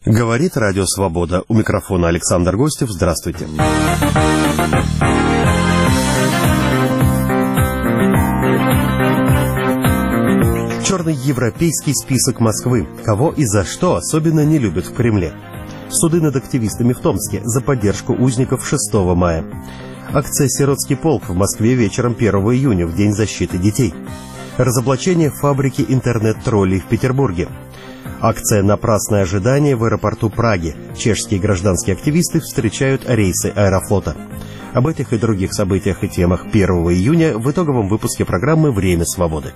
Говорит Радио Свобода. У микрофона Александр Гостев. Здравствуйте. Черный европейский список Москвы. Кого и за что особенно не любят в Кремле. Суды над активистами в Томске за поддержку узников 6 мая. Акция «Сиротский полк» в Москве вечером 1 июня, в День защиты детей. Разоблачение фабрики интернет-троллей в Петербурге. Акция «Напрасное ожидание» в аэропорту Праги. Чешские гражданские активисты встречают рейсы Аэрофлота. Об этих и других событиях и темах 1 июня в итоговом выпуске программы «Время свободы».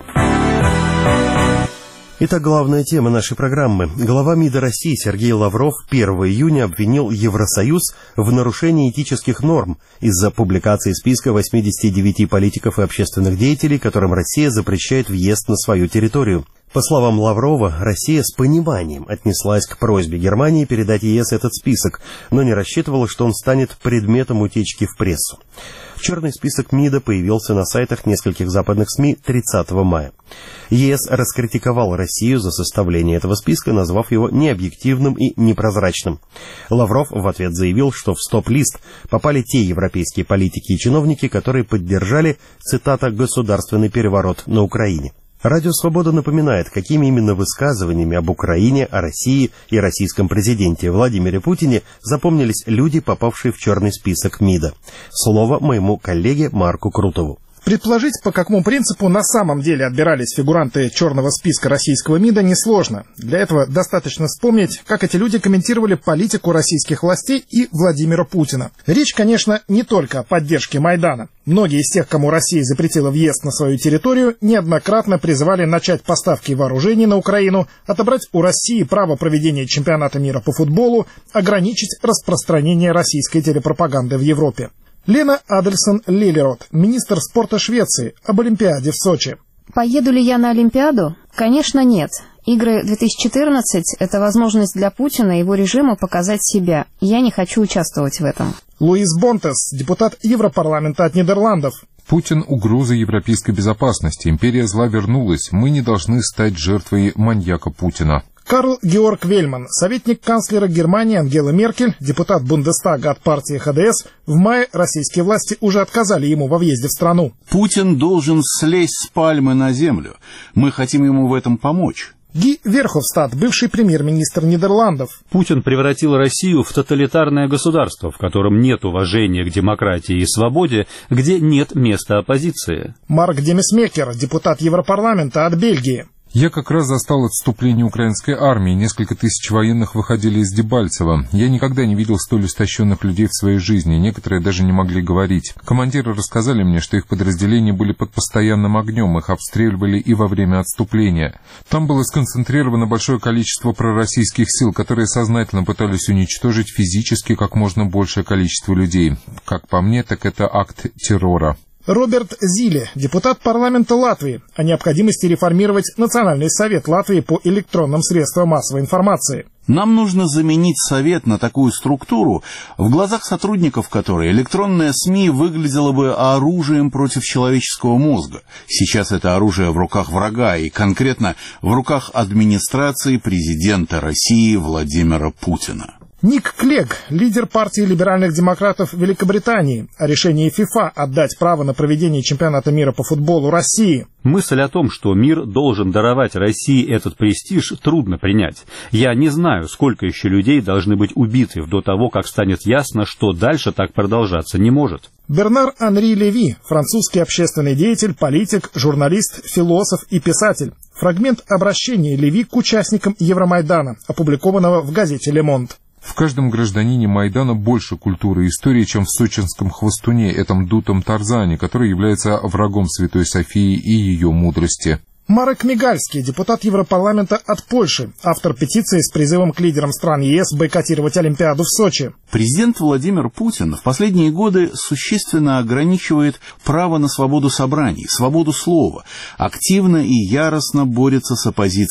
Итак, главная тема нашей программы. Глава МИДа России Сергей Лавров 1 июня обвинил Евросоюз в нарушении этических норм из-за публикации списка 89 политиков и общественных деятелей, которым Россия запрещает въезд на свою территорию. По словам Лаврова, Россия с пониманием отнеслась к просьбе Германии передать ЕС этот список, но не рассчитывала, что он станет предметом утечки в прессу. Черный список МИДа появился на сайтах нескольких западных СМИ 30 мая. ЕС раскритиковал Россию за составление этого списка, назвав его необъективным и непрозрачным. Лавров в ответ заявил, что в стоп-лист попали те европейские политики и чиновники, которые поддержали, цитата, «государственный переворот на Украине». Радио «Свобода» напоминает, какими именно высказываниями об Украине, о России и российском президенте Владимире Путине запомнились люди, попавшие в черный список МИДа. Слово моему коллеге Марку Крутову. Предположить, по какому принципу на самом деле отбирались фигуранты черного списка российского МИДа, несложно. Для этого достаточно вспомнить, как эти люди комментировали политику российских властей и Владимира Путина. Речь, конечно, не только о поддержке Майдана. Многие из тех, кому Россия запретила въезд на свою территорию, неоднократно призывали начать поставки вооружений на Украину, отобрать у России право проведения чемпионата мира по футболу, ограничить распространение российской телепропаганды в Европе. Лена Адельсон-Лилерот, министр спорта Швеции, об Олимпиаде в Сочи. Поеду ли я на Олимпиаду? Конечно, нет. Игры 2014 – это возможность для Путина и его режима показать себя. Я не хочу участвовать в этом. Луис Бонтес, депутат Европарламента от Нидерландов. Путин – угроза европейской безопасности. Империя зла вернулась. Мы не должны стать жертвой маньяка Путина. Карл Георг Вельман, советник канцлера Германии Ангелы Меркель, депутат Бундестага от партии ХДС, в мае российские власти уже отказали ему во въезде в страну. Путин должен слезть с пальмы на землю. Мы хотим ему в этом помочь. Ги Верховстад, бывший премьер-министр Нидерландов. Путин превратил Россию в тоталитарное государство, в котором нет уважения к демократии и свободе, где нет места оппозиции. Марк Демесмекер, депутат Европарламента от Бельгии. Я как раз застал отступление украинской армии. Несколько тысяч военных выходили из Дебальцева. Я никогда не видел столь истощенных людей в своей жизни. Некоторые даже не могли говорить. Командиры рассказали мне, что их подразделения были под постоянным огнем. Их обстреливали и во время отступления. Там было сконцентрировано большое количество пророссийских сил, которые сознательно пытались уничтожить физически как можно большее количество людей. Как по мне, так это акт террора. Роберт Зиле, депутат парламента Латвии, о необходимости реформировать Национальный совет Латвии по электронным средствам массовой информации. Нам нужно заменить совет на такую структуру, в глазах сотрудников которой электронная СМИ выглядела бы оружием против человеческого мозга. Сейчас это оружие в руках врага, и конкретно в руках администрации президента России Владимира Путина. Ник Клег, лидер партии либеральных демократов Великобритании, о решении ФИФА отдать право на проведение чемпионата мира по футболу России. Мысль о том, что мир должен даровать России этот престиж, трудно принять. Я не знаю, сколько еще людей должны быть убиты до того, как станет ясно, что дальше так продолжаться не может. Бернар Анри Леви, французский общественный деятель, политик, журналист, философ и писатель. Фрагмент обращения Леви к участникам Евромайдана, опубликованного в газете «Ле Монд». В каждом гражданине Майдана больше культуры и истории, чем в сочинском хвостуне, этом дутом Тарзане, который является врагом Святой Софии и ее мудрости. Марек Мигальский, депутат Европарламента от Польши, автор петиции с призывом к лидерам стран ЕС бойкотировать Олимпиаду в Сочи. Президент Владимир Путин в последние годы существенно ограничивает право на свободу собраний, свободу слова, активно и яростно борется с оппозицией.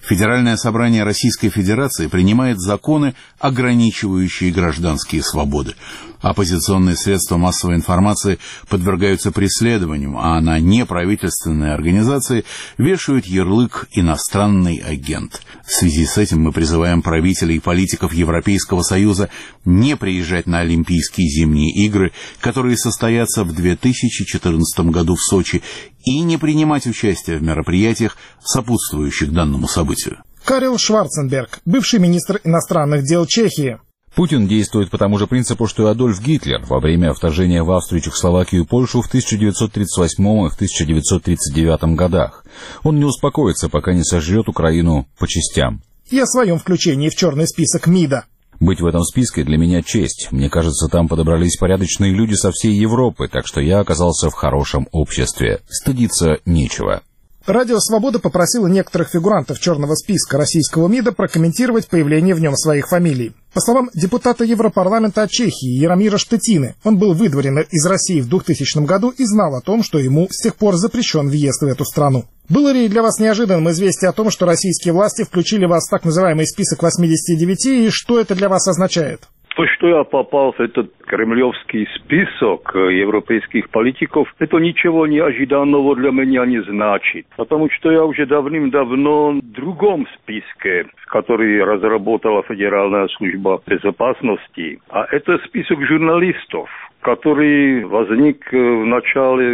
Федеральное собрание Российской Федерации принимает законы, ограничивающие гражданские свободы. Оппозиционные средства массовой информации подвергаются преследованию, а на неправительственные организации вешают ярлык «иностранный агент». В связи с этим мы призываем правителей и политиков Европейского Союза не приезжать на Олимпийские зимние игры, которые состоятся в 2014 году в Сочи, и не принимать участие в мероприятиях, сопутствующих данному событию. Карел Шварценберг, бывший министр иностранных дел Чехии. Путин действует по тому же принципу, что и Адольф Гитлер во время вторжения в Австрию, Чехословакию и Польшу в 1938 и в 1939 годах. Он не успокоится, пока не сожрет Украину по частям. И о своем включении в черный список МИДа. Быть в этом списке для меня честь. Мне кажется, там подобрались порядочные люди со всей Европы, так что я оказался в хорошем обществе. Стыдиться нечего. Радио «Свобода» попросило некоторых фигурантов черного списка российского МИДа прокомментировать появление в нем своих фамилий. По словам депутата Европарламента от Чехии Яромира Штетины, он был выдворен из России в 2000 году и знал о том, что ему с тех пор запрещен въезд в эту страну. Было ли для вас неожиданным известие о том, что российские власти включили вас в так называемый список 89, и что это для вас означает? То, что я попал в этот кремлевский список европейских политиков, это ничего неожиданного для меня не значит. Потому что я уже давным-давно в другом списке, который разработала Федеральная служба безопасности. А это список журналистов, который возник в начале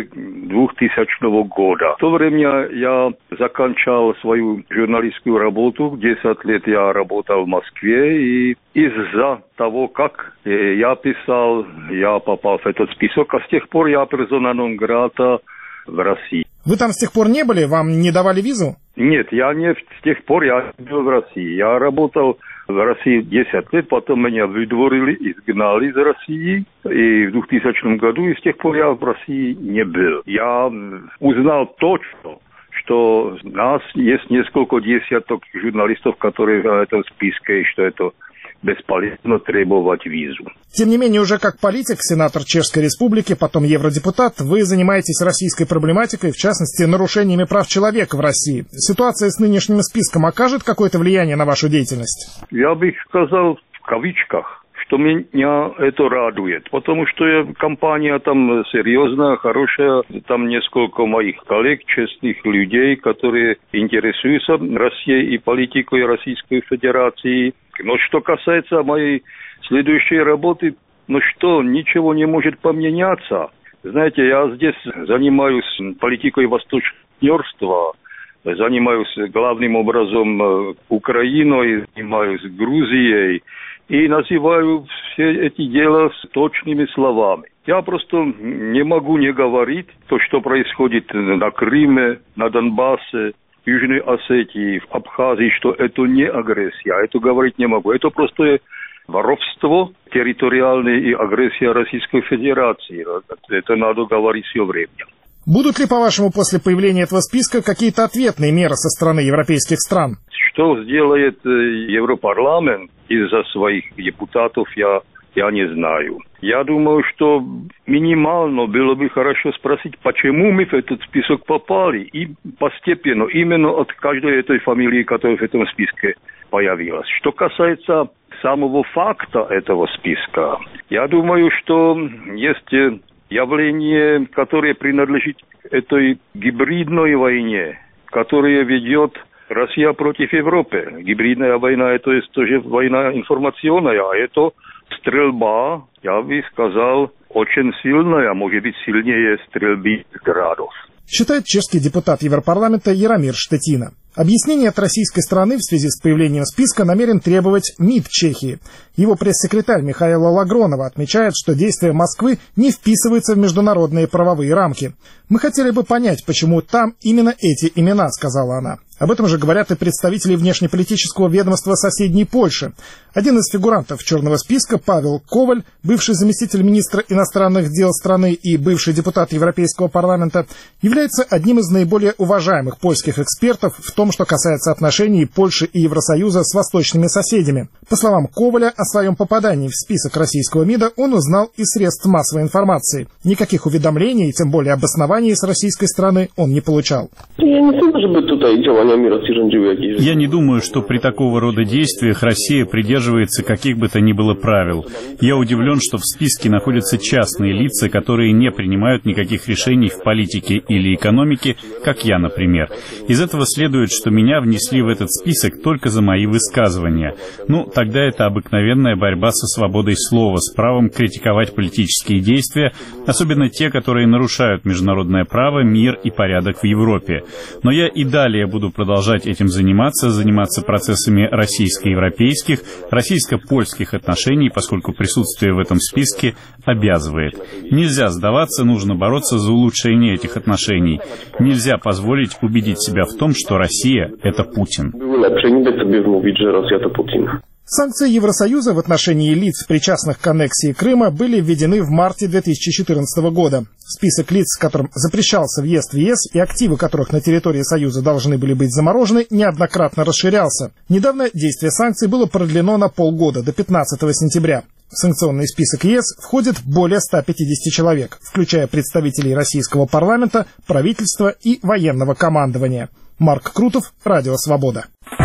2000 года. В то время я заканчивал свою журналистскую работу. 10 лет я работал в Москве, и из-за того, как я писал, я попал в этот список, а с тех пор я персона нон грата в России. Вы там с тех пор не были? Вам не давали визу? Нет, я не с тех пор я был в России. Я работал в России 10 лет, потом меня выдворили, изгнали из России, и в 2000 году, и с тех пор я в России не был. Я узнал точно, что у нас есть несколько десяток журналистов, которые в этом списке, и что это бесполезно требовать визу. Тем не менее, уже как политик, сенатор Чешской Республики, потом евродепутат, вы занимаетесь российской проблематикой, в частности, нарушениями прав человека в России. Ситуация с нынешним списком окажет какое-то влияние на вашу деятельность? Я бы сказал в кавычках, что меня это радует, потому что компания там серьезная, хорошая, там несколько моих коллег, честных людей, которые интересуются Россией и политикой Российской Федерации. Но что касается моей следующей работы, ничего не может поменяться. Знаете, я здесь занимаюсь политикой восточного партнерства, занимаюсь главным образом Украиной, занимаюсь Грузией и называю все эти дела с точными словами. Я просто не могу не говорить то, что происходит на Крыме, на Донбассе, в Южной Осетии, в Абхазии, что это не агрессия. Это говорить не могу. Это просто воровство территориальное и агрессия Российской Федерации. Это надо говорить все время. Будут ли, по-вашему, после появления этого списка какие-то ответные меры со стороны европейских стран? Что сделает Европарламент из-за своих депутатов, я не знаю. Я думаю, что минимально было бы хорошо спросить, почему мы в этот список попали, и постепенно, именно от каждой этой фамилии, которая в этом списке появилась. Что касается самого факта этого списка, я думаю, что есть явление, которое принадлежит этой гибридной войне, которая ведет Россия против Европы. Гибридная война, это есть тоже война информационная, а это стрельба, я бы сказал, очень сильная, может быть, сильнее стрельбы градов. Считает чешский депутат Европарламента Яромир Штетина. Объяснение от российской стороны в связи с появлением списка намерен требовать МИД Чехии. Его пресс-секретарь Михаила Лагронова отмечает, что действия Москвы не вписываются в международные правовые рамки. «Мы хотели бы понять, почему там именно эти имена», — сказала она. Об этом же говорят и представители внешнеполитического ведомства соседней Польши. Один из фигурантов черного списка, Павел Коваль, бывший заместитель министра иностранных дел страны и бывший депутат Европейского парламента, является одним из наиболее уважаемых польских экспертов в том, что касается отношений Польши и Евросоюза с восточными соседями. По словам Коваля, о своем попадании в список российского МИДа он узнал из средств массовой информации. Никаких уведомлений, тем более обоснований с российской стороны он не получал. Я не думаю, żeby tutaj działali Я не думаю, что при такого рода действиях Россия придерживается каких бы то ни было правил. Я удивлен, что в списке находятся частные лица, которые не принимают никаких решений в политике или экономике, как я, например. Из этого следует, что меня внесли в этот список только за мои высказывания. Ну, тогда это обыкновенная борьба со свободой слова, с правом критиковать политические действия, особенно те, которые нарушают международное право, мир и порядок в Европе. Но я и далее буду продолжать этим заниматься процессами российско-европейских, российско-польских отношений, поскольку присутствие в этом списке обязывает. Нельзя сдаваться, нужно бороться за улучшение этих отношений. Нельзя позволить убедить себя в том, что Россия — это Путин. Санкции Евросоюза в отношении лиц, причастных к аннексии Крыма, были введены в марте 2014 года. Список лиц, которым запрещался въезд в ЕС и активы которых на территории Союза должны были быть заморожены, неоднократно расширялся. Недавно действие санкций было продлено на полгода, до 15 сентября. В санкционный список ЕС входит более 150 человек, включая представителей российского парламента, правительства и военного командования. Марк Крутов, Радио Свобода.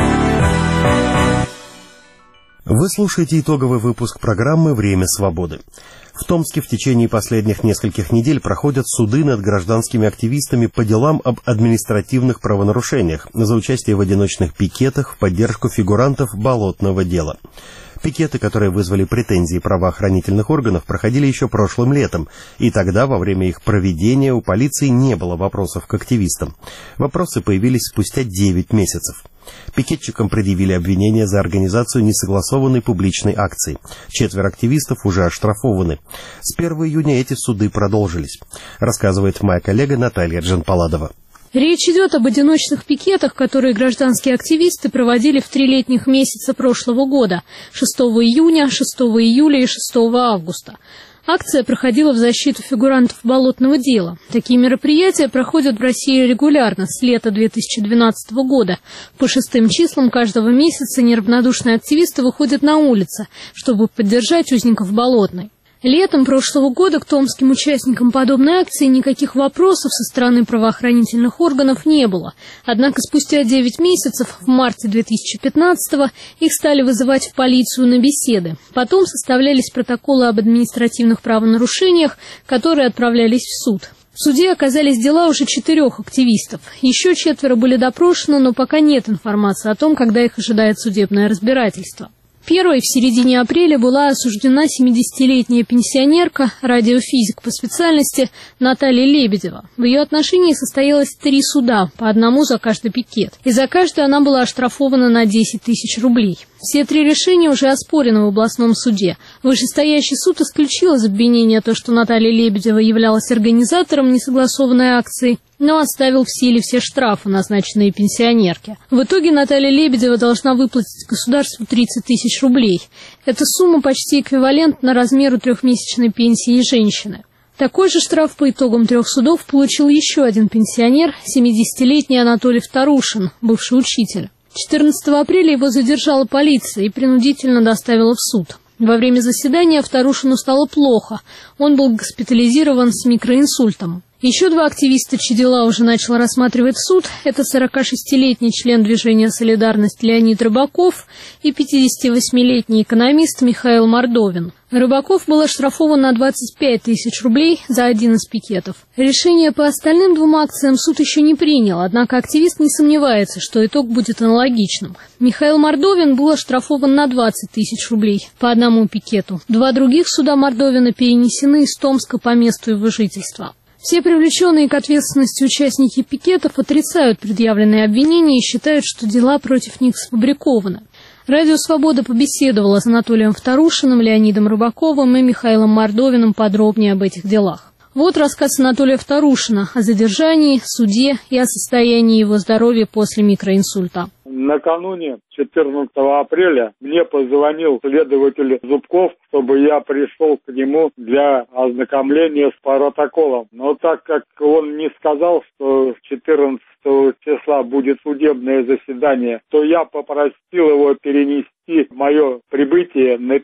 Вы слушаете итоговый выпуск программы «Время свободы». В Томске в течение последних нескольких недель проходят суды над гражданскими активистами по делам об административных правонарушениях за участие в одиночных пикетах в поддержку фигурантов болотного дела. Пикеты, которые вызвали претензии правоохранительных органов, проходили еще прошлым летом, и тогда, во время их проведения, у полиции не было вопросов к активистам. Вопросы появились спустя 9 месяцев. Пикетчикам предъявили обвинения за организацию несогласованной публичной акции. 4 активистов уже оштрафованы. С 1 июня эти суды продолжились, рассказывает моя коллега Наталья Джанпаладова. Речь идет об одиночных пикетах, которые гражданские активисты проводили в 3 летних месяца прошлого года – 6 июня, 6 июля и 6 августа. Акция проходила в защиту фигурантов болотного дела. Такие мероприятия проходят в России регулярно с лета 2012 года. По 6 числам каждого месяца неравнодушные активисты выходят на улицы, чтобы поддержать узников Болотной. Летом прошлого года к томским участникам подобной акции никаких вопросов со стороны правоохранительных органов не было. Однако спустя 9 месяцев, в марте 2015-го, их стали вызывать в полицию на беседы. Потом составлялись протоколы об административных правонарушениях, которые отправлялись в суд. В суде оказались дела уже 4 активистов. Еще 4 были допрошены, но пока нет информации о том, когда их ожидает судебное разбирательство. Первой в середине апреля была осуждена 70-летняя пенсионерка, радиофизик по специальности Наталья Лебедева. В ее отношении состоялось 3 суда, по одному за каждый пикет. И за каждый она была оштрафована на 10 тысяч рублей. Все 3 решения уже оспорены в областном суде. Вышестоящий суд исключил из обвинения то, что Наталья Лебедева являлась организатором несогласованной акции, но оставил в силе все штрафы, назначенные пенсионерке. В итоге Наталья Лебедева должна выплатить государству 30 тысяч рублей. Эта сумма почти эквивалентна размеру 3-месячной пенсии женщины. Такой же штраф по итогам 3 судов получил еще один пенсионер, 70-летний Анатолий Вторушин, бывший учитель. 14 апреля его задержала полиция и принудительно доставила в суд. Во время заседания Вторушину стало плохо. Он был госпитализирован с микроинсультом. Еще 2 активиста, чьи дела уже начал рассматривать суд, это 46-летний член движения «Солидарность» Леонид Рыбаков и 58-летний экономист Михаил Мордовин. Рыбаков был оштрафован на 25 тысяч рублей за один из пикетов. Решение по остальным 2 акциям суд еще не принял, однако активист не сомневается, что итог будет аналогичным. Михаил Мордовин был оштрафован на 20 тысяч рублей по одному пикету. 2 других суда Мордовина перенесены из Томска по месту его жительства. Все привлеченные к ответственности участники пикетов отрицают предъявленные обвинения и считают, что дела против них сфабрикованы. Радио «Свобода» побеседовала с Анатолием Вторушиным, Леонидом Рыбаковым и Михаилом Мордовиным подробнее об этих делах. Вот рассказ Анатолия Вторушина о задержании, суде и о состоянии его здоровья после микроинсульта. Накануне 14 апреля мне позвонил следователь Зубков, чтобы я пришел к нему для ознакомления с протоколом. Но так как он не сказал, что 14 числа будет судебное заседание, то я попросил его перенести мое прибытие на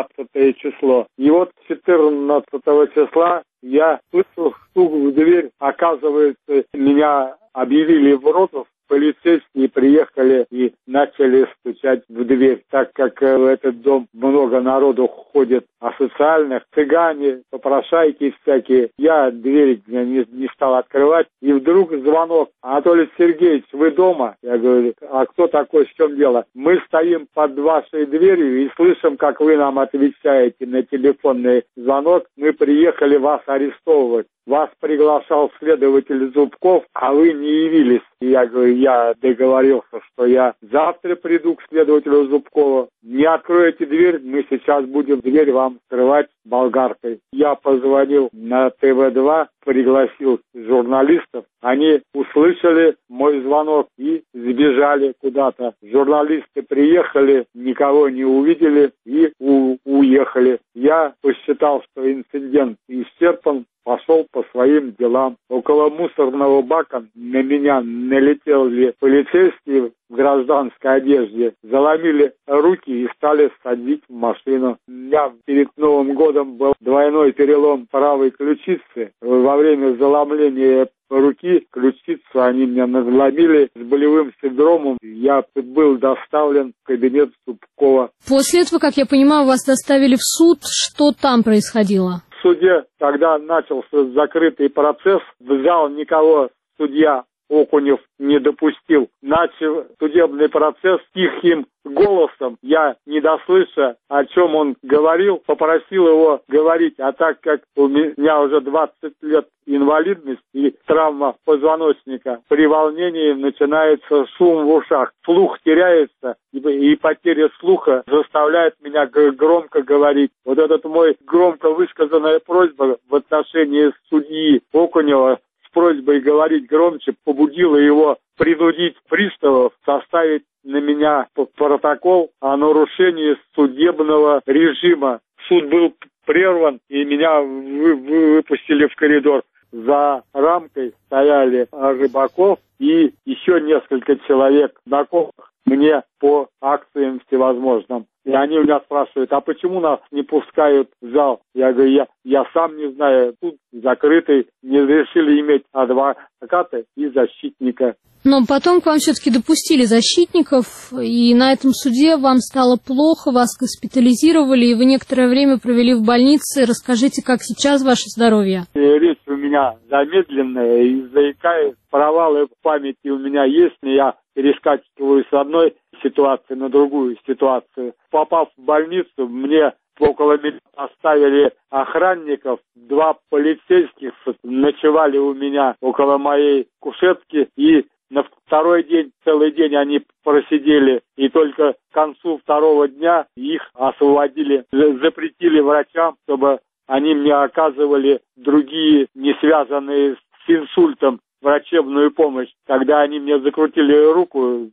15 число. И вот 14 числа я слышу стук в дверь. Оказывается, меня объявили в розыск по полицейские приехали и начали стучать в дверь, так как в этот дом много народу ходит, асоциальных, цыгане, попрошайки всякие. Я дверь не стал открывать, и вдруг звонок: Анатолий Сергеевич, вы дома? Я говорю: а кто такой, в чем дело? Мы стоим под вашей дверью и слышим, как вы нам отвечаете на телефонный звонок. Мы приехали вас арестовывать. Вас приглашал следователь Зубков, а вы не явились. И я говорю: я договорился, что я завтра приду к следователю Зубкову. Не откроете дверь, мы сейчас будем дверь вам открывать болгаркой. Я позвонил на ТВ-2, пригласил журналистов. Они услышали мой звонок и сбежали куда-то. Журналисты приехали, никого не увидели и уехали. Я посчитал, что инцидент исчерпан, пошел по своим делам. Около мусорного бака на меня налетели полицейские в гражданской одежде, заломили руки и стали садить в машину. У меня перед Новым годом был двойной перелом правой ключицы. Во время заломления руки ключицу они меня надломили с болевым синдромом. Я был доставлен в кабинет Зубкова. После этого, как я понимаю, вас доставили в суд. Что там происходило? В суде, когда начался закрытый процесс, в зал никого судья Окунев не допустил. Начал судебный процесс тихим голосом. Я, не дослыша, о чем он говорил, попросил его говорить. А так как у меня уже 20 лет инвалидность и травма позвоночника, при волнении начинается шум в ушах. Слух теряется, и потеря слуха заставляет меня громко говорить. Вот этот мой громко высказанная просьба в отношении судьи Окунева с просьбой говорить громче побудила его принудить приставов составить на меня протокол о нарушении судебного режима. Суд был прерван, и меня выпустили в коридор. За рамкой стояли Рыбаков и еще несколько человек, знакомых мне по акциям всевозможным. И они у меня спрашивают: а почему нас не пускают в зал? Я говорю: я сам не знаю. Тут закрытый, не разрешили иметь адвоката и защитника. Но потом к вам все-таки допустили защитников, и на этом суде вам стало плохо, вас госпитализировали, и вы некоторое время провели в больнице. Расскажите, как сейчас ваше здоровье? Речь у меня замедленная, и заикаюсь, провалы в памяти у меня есть, но я перескакиваю с одной ситуации на другую ситуацию. Попав в больницу, мне около меня поставили охранников, 2 полицейских ночевали у меня около моей кушетки, и на второй день, целый день они просидели, и только к концу второго дня их освободили, запретили врачам, чтобы они мне оказывали другие, не связанные с инсультом, врачебную помощь. Когда они мне закрутили руку,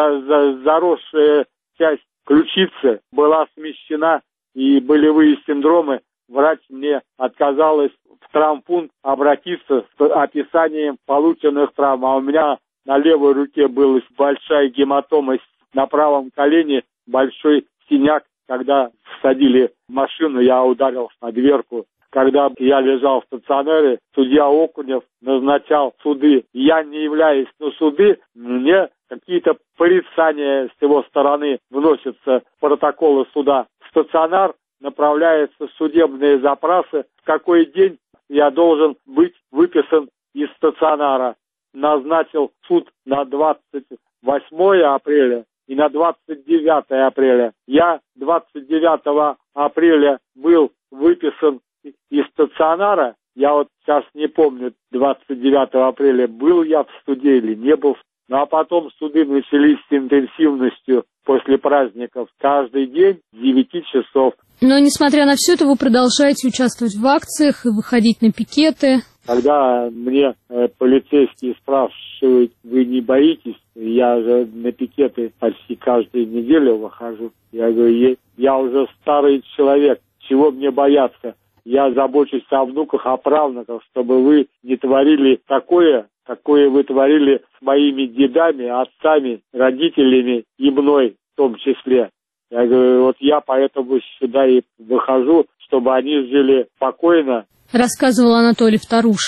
заросшая часть ключицы была смещена, и болевые синдромы, врач мне отказалась в травмпункт обратиться с описанием полученных травм. А у меня на левой руке была большая гематома, на правом колене большой синяк. Когда садили в машину, я ударился на дверку. Когда я лежал в стационаре, судья Окунев назначал суды. Я не являюсь на суды, мне какие-то порицания с его стороны вносятся в протоколы суда. В стационар направляются судебные запросы, в какой день я должен быть выписан из стационара. Назначил суд на 28 апреля и на 29 апреля. Я 29 апреля был выписан из стационара. Я вот сейчас не помню, 29 апреля был я в суде или не был. Ну а потом суды начались с интенсивностью после праздников. Каждый день 9 часов. Но несмотря на все это, вы продолжаете участвовать в акциях и выходить на пикеты. Когда мне полицейские спрашивают: вы не боитесь? Я же на пикеты почти каждую неделю выхожу. Я говорю: я уже старый человек, чего мне бояться? Я забочусь о внуках, о правнуках, чтобы вы не творили такое, какое вы творили с моими дедами, отцами, родителями и мной в том числе. Я говорю: вот я поэтому сюда и выхожу, чтобы они жили спокойно. Рассказывал Анатолий Вторушин.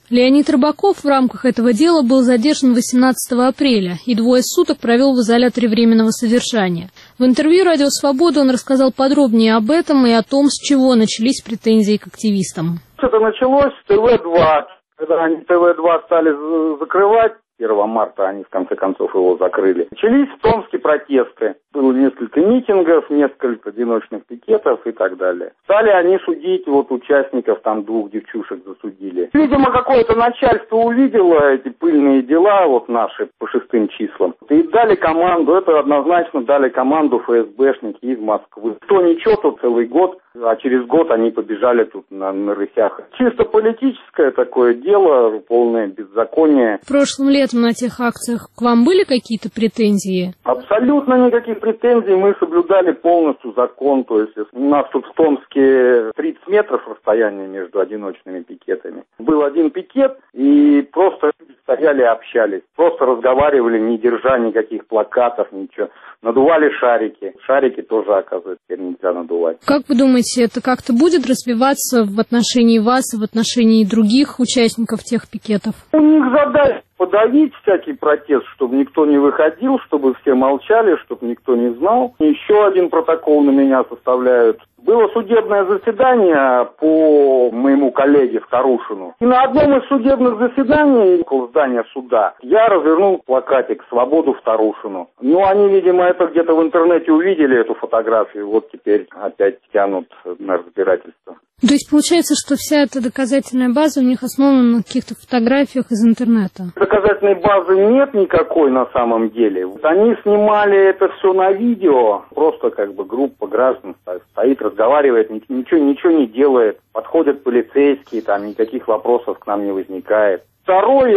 Леонид Рыбаков в рамках этого дела был задержан 18 апреля и 2 суток провел в изоляторе временного содержания. В интервью «Радио Свобода» он рассказал подробнее об этом и о том, с чего начались претензии к активистам. Это началось с ТВ-2. Когда они ТВ-2 стали закрывать, 1 марта они в конце концов его закрыли. Начались в Томске протесты. Было несколько митингов, несколько одиночных пикетов и так далее. Стали они судить, вот участников, там 2 девчушек засудили. Видимо, какое-то начальство увидело эти пыльные дела, вот наши, по 6 числам. И дали команду, это однозначно дали команду ФСБшники из Москвы. Кто ничего, то целый год, а через год они побежали тут на рысях. Чисто политическое такое дело, полное беззаконие. Прошлым летом на тех акциях к вам были какие-то претензии? Абсолютно никаких претензий, мы соблюдали полностью закон, то есть у нас тут в Томске 30 метров расстояние между одиночными пикетами. Был один пикет, и просто стояли и общались, просто разговаривали, не держа никаких плакатов, ничего. Надували шарики. Шарики тоже, оказывается, теперь нельзя надувать. Как вы думаете, это как-то будет развиваться в отношении вас и в отношении других участников тех пикетов? У них задача подавить всякий протест, чтобы никто не выходил, чтобы все молчали, чтобы никто не знал. Еще один протокол на меня составляют. Было судебное заседание по моему коллеге Вторушину. И на одном из судебных заседаний около здания суда я развернул плакатик «Свободу Вторушину». Ну, они, видимо, это где-то в интернете увидели, эту фотографию. Вот теперь опять тянут на разбирательство. То есть получается, что вся эта доказательная база у них основана на каких-то фотографиях из интернета? Доказательной базы нет никакой на самом деле. Вот они снимали это все на видео. Просто как бы группа граждан стоит, разговаривает, ничего не делает. Подходят полицейские, там никаких вопросов к нам не возникает. Второе,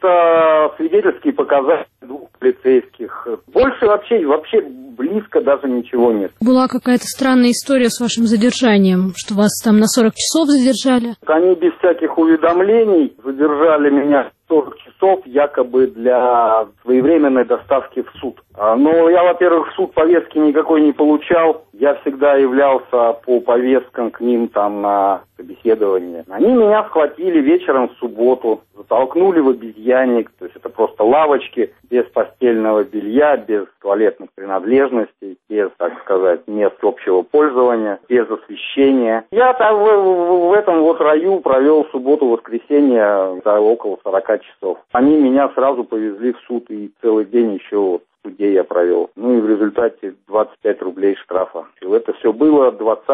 это свидетельские показания 2 полицейских. Больше вообще близко даже ничего нет. Была какая-то странная история с вашим задержанием, что вас там на 40 часов задержали? Они без всяких уведомлений задержали меня 40 часов якобы для своевременной доставки в суд. Но я, во-первых, в суд повестки никакой не получал. Я всегда являлся по повесткам к ним там на собеседование. Они меня схватили вечером в субботу, затолкнули в обезьянник. То есть это просто лавочки без постельного белья, без туалетных принадлежностей, без, так сказать, мест общего пользования, без освещения. Я там в этом вот раю провел субботу-воскресенье около 40 часов. Они меня сразу повезли в суд, и целый день еще в суде я провел. Ну и в результате 25 рублей штрафа. Это все было 20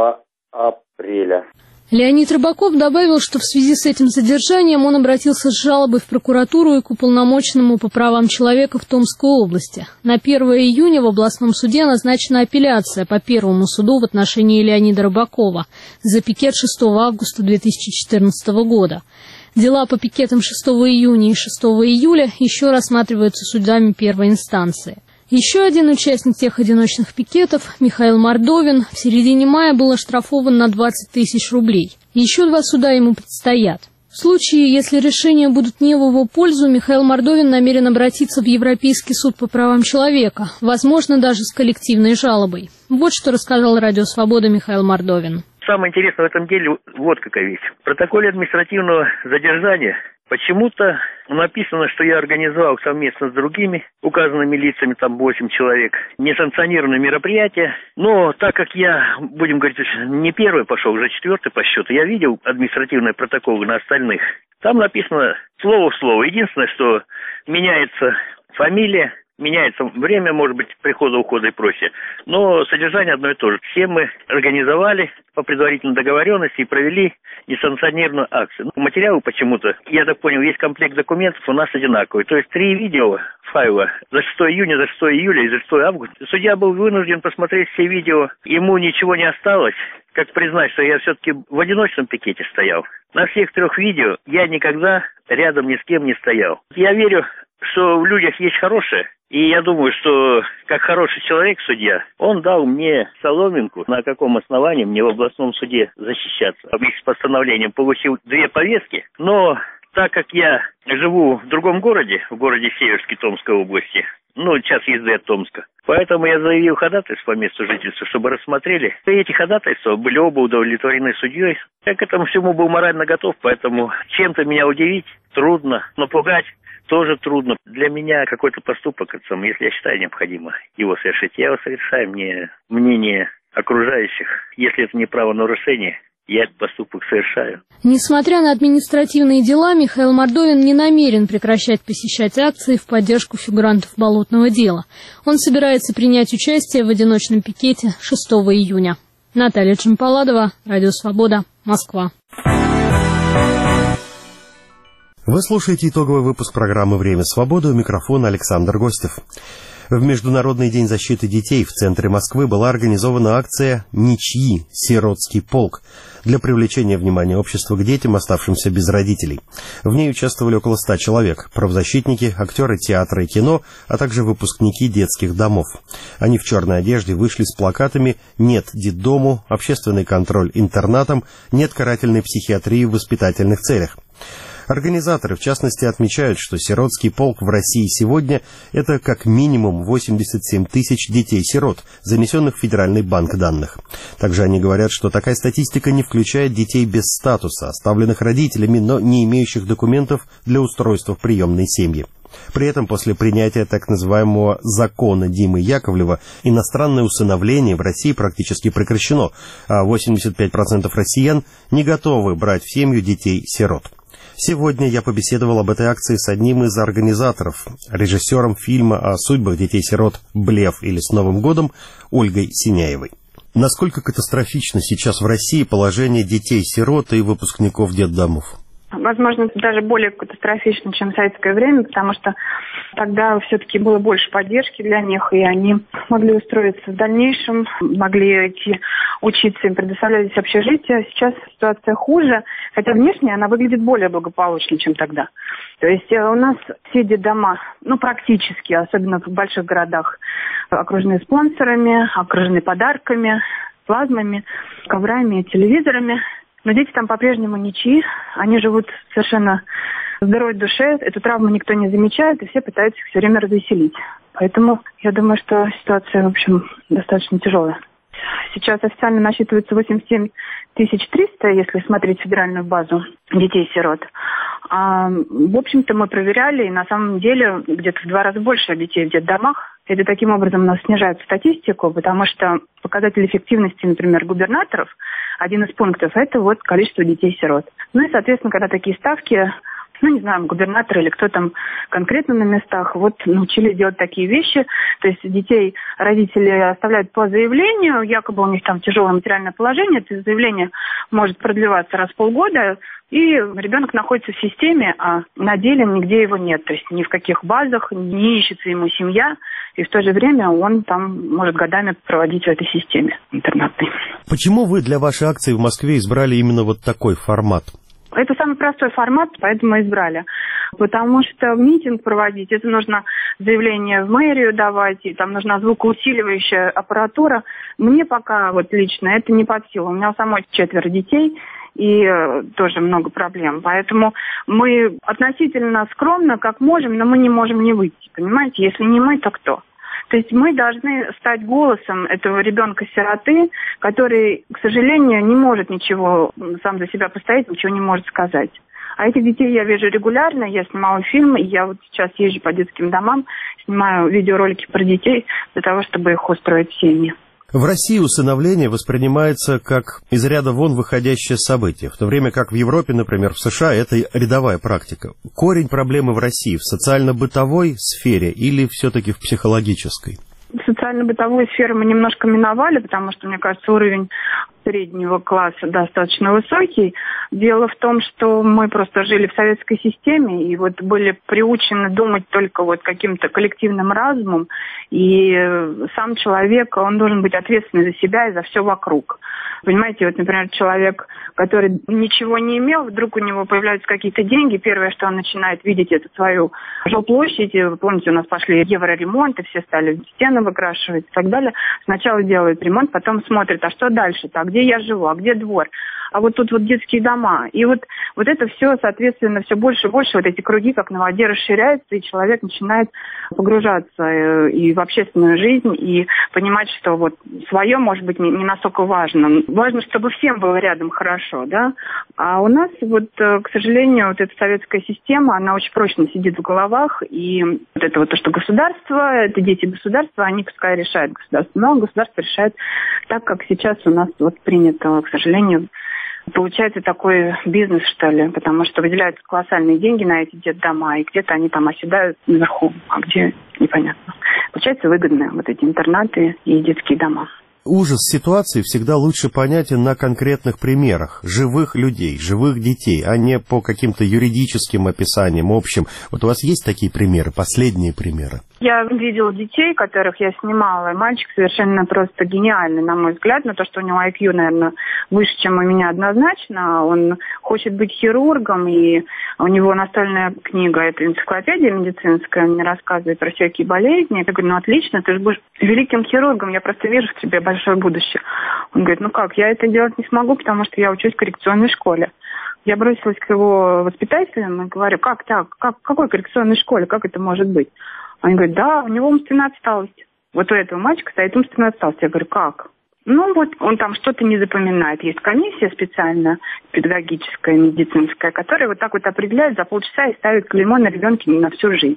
апреля. Леонид Рыбаков добавил, что в связи с этим задержанием он обратился с жалобой в прокуратуру и к уполномоченному по правам человека в Томской области. На 1 июня в областном суде назначена апелляция по первому суду в отношении Леонида Рыбакова за пикет 6 августа 2014 года. Дела по пикетам 6 июня и 6 июля еще рассматриваются судами первой инстанции. Еще один участник тех одиночных пикетов, Михаил Мордовин, в середине мая был оштрафован на 20 тысяч рублей. Еще 2 суда ему предстоят. В случае, если решения будут не в его пользу, Михаил Мордовин намерен обратиться в Европейский суд по правам человека, возможно, даже с коллективной жалобой. Вот что рассказал «Радио Свобода» Михаил Мордовин. Самое интересное в этом деле вот какая вещь. В протоколе административного задержания почему-то написано, что я организовал совместно с другими указанными лицами, там 8 человек, несанкционированное мероприятие. Но так как я, будем говорить, не первый пошел, уже 4-й по счету, я видел административный протокол на остальных. Там написано слово в слово. Единственное, что меняется фамилия, меняется время, может быть, прихода, ухода и прочее. Но содержание одно и то же. Все мы организовали по предварительной договоренности и провели несанкционированную акцию. Материалы почему-то, я так понял, весь комплект документов у нас одинаковый. То есть 3 видео файла за 6 июня, за 6 июля и за 6 августа. Судья был вынужден посмотреть все видео. Ему ничего не осталось. Как признать, что я все-таки в одиночном пикете стоял. На всех 3 видео я никогда рядом ни с кем не стоял. Я верю, что в людях есть хорошее. И я думаю, что как хороший человек, судья, он дал мне соломинку, на каком основании мне в областном суде защищаться. С постановлением получил 2 повестки, но так как я живу в другом городе, в городе Северске Томской области, час езды от Томска. Поэтому я заявил ходатайство по месту жительства, чтобы рассмотрели. И эти ходатайства были оба удовлетворены судьей. Я к этому всему был морально готов, поэтому чем-то меня удивить трудно, напугать тоже трудно. Для меня какой-то поступок, если я считаю необходимо его совершить, я его совершаю. Мне мнение окружающих, если это не правонарушение, я этот поступок совершаю. Несмотря на административные дела, Михаил Мордовин не намерен прекращать посещать акции в поддержку фигурантов болотного дела. Он собирается принять участие в одиночном пикете 6 июня. Наталья Чемпаладова, Радио Свобода, Москва. Вы слушаете итоговый выпуск программы «Время свободы», у микрофона Александр Гостев. В Международный день защиты детей в центре Москвы была организована акция «Ничьи. Сиротский полк» для привлечения внимания общества к детям, оставшимся без родителей. В ней участвовали около 100 человек – правозащитники, актеры театра и кино, а также выпускники детских домов. Они в черной одежде вышли с плакатами «Нет детдому», «Общественный контроль интернатам», «Нет карательной психиатрии в воспитательных целях». Организаторы, в частности, отмечают, что сиротский полк в России сегодня – это как минимум 87 тысяч детей-сирот, занесенных в Федеральный банк данных. Также они говорят, что такая статистика не включает детей без статуса, оставленных родителями, но не имеющих документов для устройства в приемные семьи. При этом после принятия так называемого закона Димы Яковлева иностранное усыновление в России практически прекращено, а 85% россиян не готовы брать в семью детей-сирот. Сегодня я побеседовал об этой акции с одним из организаторов, режиссером фильма о судьбах детей-сирот «Блеф» или «С Новым годом» Ольгой Синяевой. Насколько катастрофично сейчас в России положение детей-сирот и выпускников детдомов? Возможно, даже более катастрофично, чем в советское время, потому что тогда все-таки было больше поддержки для них, и они могли устроиться в дальнейшем, могли идти учиться, им предоставлялись общежития. Сейчас ситуация хуже, хотя внешне она выглядит более благополучно, чем тогда. То есть у нас все детдома, практически, особенно в больших городах, окружены спонсорами, окружены подарками, плазмами, коврами, телевизорами. Но дети там по-прежнему ничьи, они живут совершенно в здоровой душе, эту травму никто не замечает, и все пытаются их все время развеселить. Поэтому я думаю, что ситуация, в общем, достаточно тяжелая. Сейчас официально насчитывается 87 300, если смотреть федеральную базу детей-сирот. В общем-то, мы проверяли, и на самом деле где-то в 2 раза больше детей в детдомах. Это таким образом у нас снижает статистику, потому что показатель эффективности, например, губернаторов, один из пунктов – это количество детей-сирот. И, соответственно, когда такие ставки, губернатор или кто там конкретно на местах, научились делать такие вещи. То есть детей родители оставляют по заявлению, якобы у них там тяжелое материальное положение, это заявление может продлеваться раз в полгода, и ребенок находится в системе, а на деле нигде его нет. То есть ни в каких базах, не ищется ему семья, и в то же время он там может годами проводить в этой системе интернатной. Почему вы для вашей акции в Москве избрали именно такой формат? Это самый простой формат, поэтому избрали. Потому что митинг проводить, это нужно заявление в мэрию давать, и там нужна звукоусиливающая аппаратура. Мне пока лично это не под силу. У меня самой 4 детей, и тоже много проблем. Поэтому мы относительно скромно, как можем, но мы не можем не выйти. Понимаете, если не мы, то кто? То есть мы должны стать голосом этого ребенка-сироты, который, к сожалению, не может ничего сам за себя постоять, ничего не может сказать. А этих детей я вижу регулярно, я снимала фильмы, и я сейчас езжу по детским домам, снимаю видеоролики про детей для того, чтобы их устроить в семьи. В России усыновление воспринимается как из ряда вон выходящее событие, в то время как в Европе, например, в США, это рядовая практика. Корень проблемы в России в социально-бытовой сфере или все-таки в психологической? Социально-бытовую сферу мы немножко миновали, потому что, мне кажется, уровень среднего класса достаточно высокий. Дело в том, что мы просто жили в советской системе и были приучены думать только каким-то коллективным разумом, и сам человек, он должен быть ответственный за себя и за все вокруг. Понимаете, например, человек, который ничего не имел, вдруг у него появляются какие-то деньги, первое, что он начинает видеть, это свою жилплощадь. Вы помните, у нас пошли евроремонты, все стали стены выкрашивать и так далее. Сначала делают ремонт, потом смотрят, а что дальше-то, а где я живу, а где двор, а вот тут вот детские дома. И вот это все, соответственно, все больше и больше вот эти круги как на воде расширяются, и человек начинает погружаться и в общественную жизнь, и понимать, что вот свое, может быть, не настолько важно. Важно, чтобы всем было рядом хорошо, да. А у нас вот, к сожалению, вот эта советская система, она очень прочно сидит в головах, и вот это вот то, что государство, это дети государства, они пускай решают государство, но государство решает так, как сейчас у нас вот принято, к сожалению. Получается такой бизнес, что ли, потому что выделяются колоссальные деньги на эти детдома, и где-то они там оседают наверху, а где непонятно. Получается выгодно вот эти интернаты и детские дома. Ужас ситуации всегда лучше понятен на конкретных примерах живых людей, живых детей, а не по каким-то юридическим описаниям общим. Вот у вас есть такие примеры, последние примеры? Я видела детей, которых я снимала, и мальчик совершенно просто гениальный, на мой взгляд, но то, что у него IQ, наверное, выше, чем у меня однозначно. Он хочет быть хирургом, и у него настольная книга, это энциклопедия медицинская, он мне рассказывает про всякие болезни. Я говорю, ну отлично, ты же будешь великим хирургом, я просто вижу в тебе большое будущее. Он говорит, ну как, я это делать не смогу, потому что я учусь в коррекционной школе. Я бросилась к его воспитателям и говорю, как так, какой коррекционной школе, как это может быть? Они говорят, да, у него умственная отсталость. Вот у этого мальчика стоит умственная отсталость. Я говорю, как? Ну вот он там что-то не запоминает. Есть комиссия специальная, педагогическая, медицинская, которая вот так вот определяет за полчаса и ставит клеймо на ребенке на всю жизнь.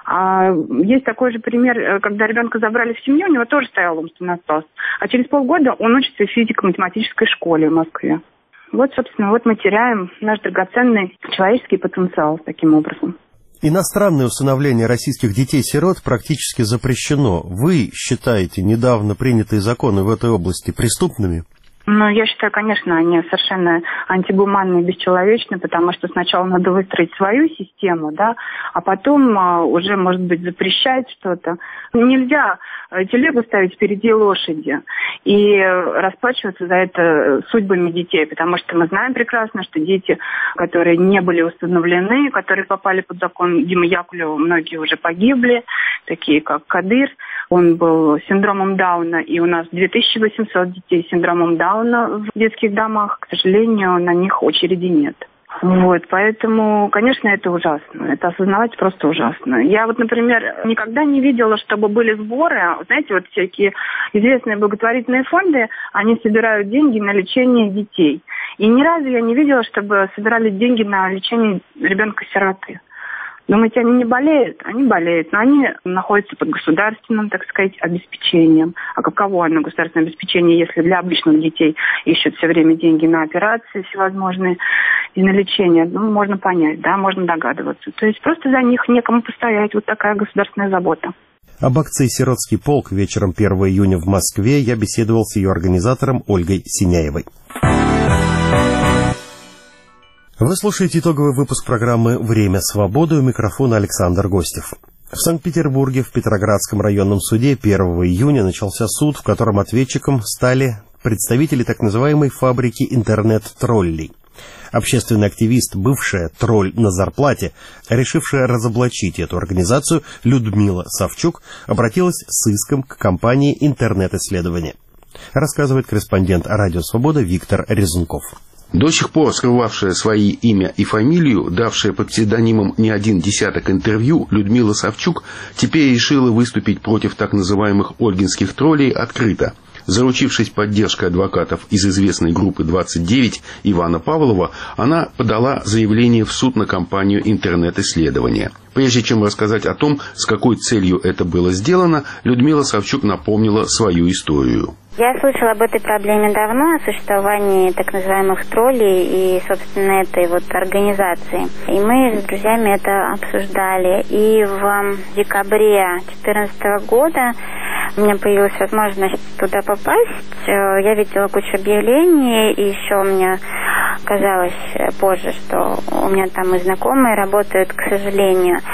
А есть такой же пример, когда ребенка забрали в семью, у него тоже стояла умственная отсталость. А через полгода он учится в физико-математической школе в Москве. Вот, собственно, вот мы теряем наш драгоценный человеческий потенциал таким образом. Иностранное усыновление российских детей-сирот практически запрещено. Вы считаете недавно принятые законы в этой области преступными? Ну, я считаю, конечно, они совершенно антигуманны и бесчеловечны, потому что сначала надо выстроить свою систему, да, а потом уже, может быть, запрещать что-то. Нельзя телегу ставить впереди лошади и расплачиваться за это судьбами детей, потому что мы знаем прекрасно, что дети, которые не были усыновлены, которые попали под закон Димы Яковлева, многие уже погибли, такие как Кадыр. Он был с синдромом Дауна, и у нас 2800 детей с синдромом Дауна в детских домах. К сожалению, на них очереди нет. Вот, поэтому, конечно, это ужасно. Это осознавать просто ужасно. Я вот, например, никогда не видела, чтобы были сборы. Знаете, вот всякие известные благотворительные фонды, они собирают деньги на лечение детей. И ни разу я не видела, чтобы собирали деньги на лечение ребенка-сироты. Думаете, они не болеют? Они болеют, но они находятся под государственным, так сказать, обеспечением. А каково оно, государственное обеспечение, если для обычных детей ищут все время деньги на операции всевозможные и на лечение? Ну, можно понять, да, можно догадываться. То есть просто за них некому постоять. Вот такая государственная забота. Об акции «Сиротский полк» вечером 1 июня в Москве я беседовал с ее организатором Ольгой Синяевой. Вы слушаете итоговый выпуск программы «Время свободы», у микрофона Александр Гостев. В Санкт-Петербурге в Петроградском районном суде 1 июня начался суд, в котором ответчиком стали представители так называемой фабрики интернет-троллей. Общественный активист, бывшая тролль на зарплате, решившая разоблачить эту организацию, Людмила Савчук, обратилась с иском к компании «Интернет-исследования». Рассказывает корреспондент «Радио Свобода» Виктор Резунков. До сих пор скрывавшая свои имя и фамилию, давшая под псевдонимом не один десяток интервью, Людмила Савчук теперь решила выступить против так называемых ольгинских троллей открыто. Заручившись поддержкой адвокатов из известной группы 29 Ивана Павлова, она подала заявление в суд на компанию «Интернет-исследования». Прежде чем рассказать о том, с какой целью это было сделано, Людмила Савчук напомнила свою историю. Я слышала об этой проблеме давно, о существовании так называемых троллей и, собственно, этой вот организации. И мы с друзьями это обсуждали. И в декабре 2014 года у меня появилась возможность туда попасть. Я видела кучу объявлений, и еще мне казалось позже, что у меня там и знакомые работают, к сожалению.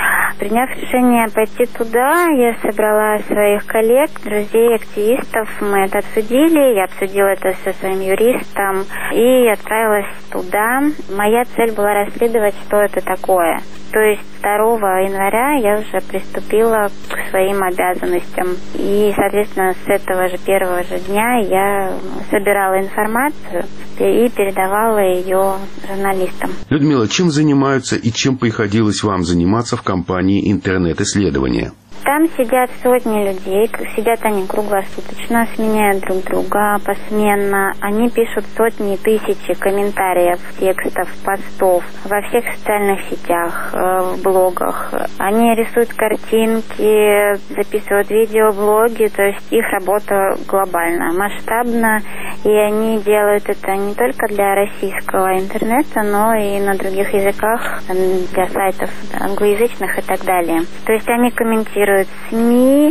Приняв решение пойти туда, я собрала своих коллег, друзей, активистов. Мы это обсудили, я обсудила это со своим юристом и отправилась туда. Моя цель была расследовать, что это такое. То есть 2 января я уже приступила к своим обязанностям. И, соответственно, с этого же первого же дня я собирала информацию и передавала ее журналистам. Людмила, чем занимаются и чем приходилось вам заниматься в компании «Интернет-исследования»? Там сидят сотни людей, сидят они круглосуточно, сменяют друг друга посменно. Они пишут сотни, тысячи комментариев, текстов, постов во всех социальных сетях, в блогах. Они рисуют картинки, записывают видеоблоги, то есть их работа глобальна, масштабна. И они делают это не только для российского интернета, но и на других языках, для сайтов англоязычных и так далее. То есть они комментируют СМИ,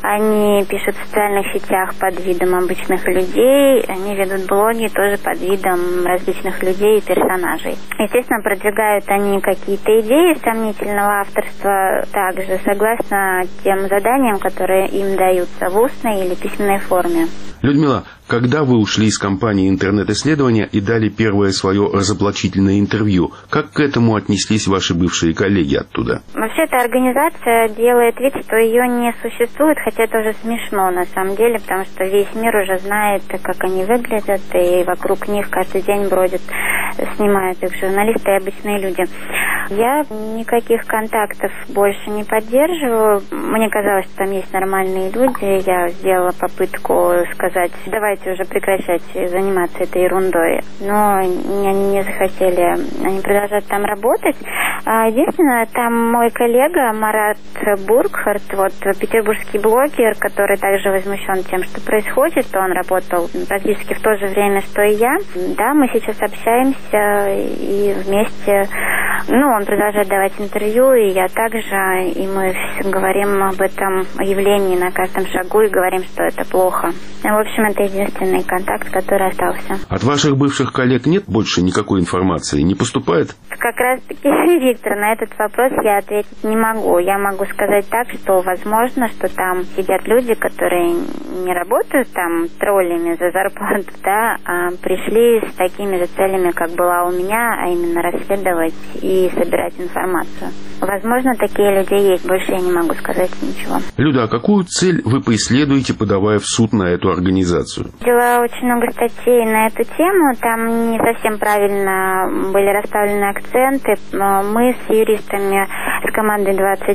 они пишут в социальных сетях под видом обычных людей, они ведут блоги тоже под видом различных людей и персонажей. Естественно, продвигают они какие-то идеи сомнительного авторства, также согласно тем заданиям, которые им даются в устной или письменной форме. Людмила, когда вы ушли из компании «Интернет-исследования» и дали первое свое разоблачительное интервью, как к этому отнеслись ваши бывшие коллеги оттуда? Вообще, эта организация делает вид, что ее не существует, хотя это уже смешно на самом деле, потому что весь мир уже знает, как они выглядят, и вокруг них каждый день бродят, снимают их журналисты и обычные люди. Я никаких контактов больше не поддерживаю. Мне казалось, что там есть нормальные люди. Я сделала попытку сказать, давайте уже прекращать заниматься этой ерундой. Но они не захотели, они продолжают там работать. Единственное, там мой коллега Марат Бургхарт, вот петербургский блогер, который также возмущен тем, что происходит. Он работал практически в то же время, что и я. Да, мы сейчас общаемся и вместе... он продолжает давать интервью, и я также, и мы говорим об этом явлении на каждом шагу и говорим, что это плохо. В общем, это единственный контакт, который остался. От ваших бывших коллег нет больше никакой информации? Не поступает? Как раз-таки, Виктор, на этот вопрос я ответить не могу. Я могу сказать так, что возможно, что там сидят люди, которые не работают там троллями за зарплату, да, а пришли с такими же целями, как была у меня, а именно расследовать и собирать информацию. Возможно, такие люди есть, больше я не могу сказать ничего. Люда, а какую цель вы преследуете, подавая в суд на эту организацию? Видела очень много статей на эту тему, там не совсем правильно были расставлены акценты. Мы с юристами, с командой